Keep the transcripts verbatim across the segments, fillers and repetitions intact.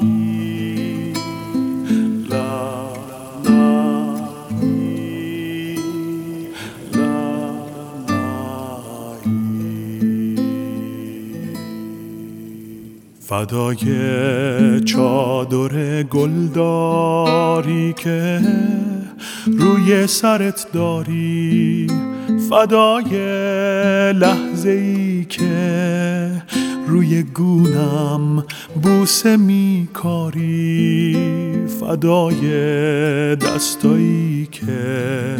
فدای چادر گلداری که روی سرت داری، فدای لحظه‌ای که روی گونم بوسه میکاری، فدای دستایی که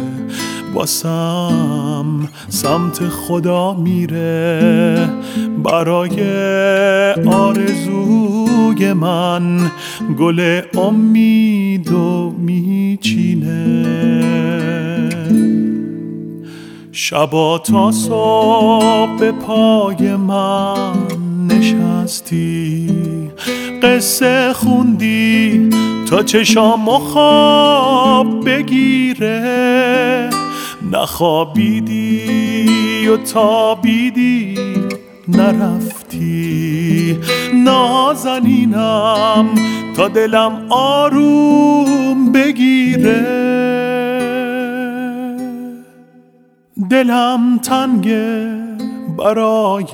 واسم سمت خدا میره، برای آرزوی من گل امیدو میچینه. شبا تا صبح به پای من نشستی، قصه خوندی تا چشامو خواب بگیره، نخوابیدی و تابیدی نرفتی، نازنینم تا دلم آروم بگیره. دلم تنگه برای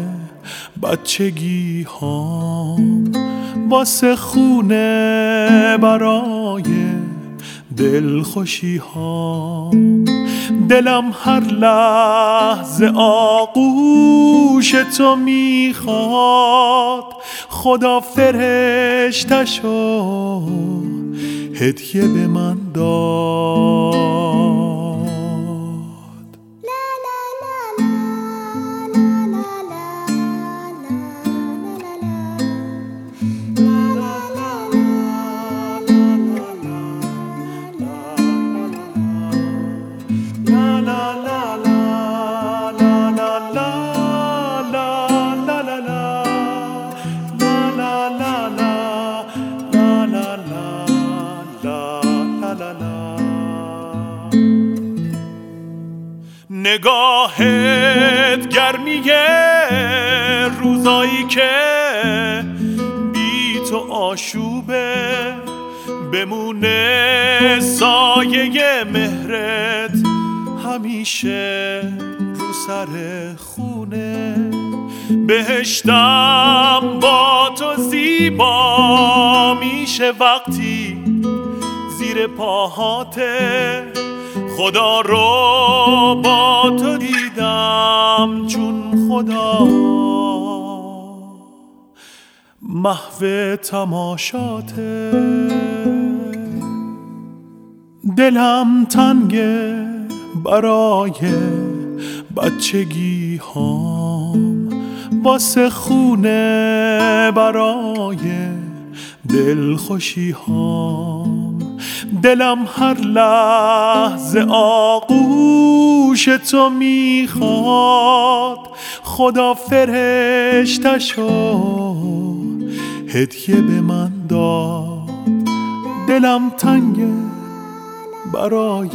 بچگی هام، واسه خونه برای دلخوشی هام، دلم هر لحظه آغوش تو میخواد، خدا فرشتشو هدیه به من داد. نگاهت گرمیه روزایی که بی تو آشوبه، بمونه سایه مهرت همیشه رو سر خونه. بهشتم با تو زیبا میشه وقتی زیر پاهاته، خدا رو با تو دیدم چون خدا محو تماشاته. دلم تنگه برای بچگی هام، واسه خونه برای دلخوشی هام، دلم هر لحظه آغوش تو میخواد، خدا فرشتشو هدیه به من داد. دلم تنگه برای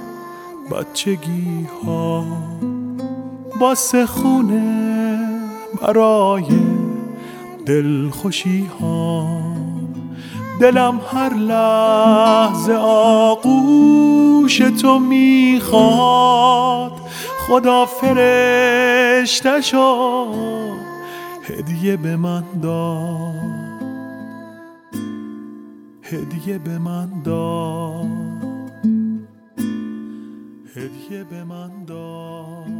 بچگی ها، واسه خونه برای دلخوشی ها، دلم هر لحظه آغوش تو میخواد، خدا فرشتشو هدیه به من داد، هدیه به من داد، هدیه به من داد.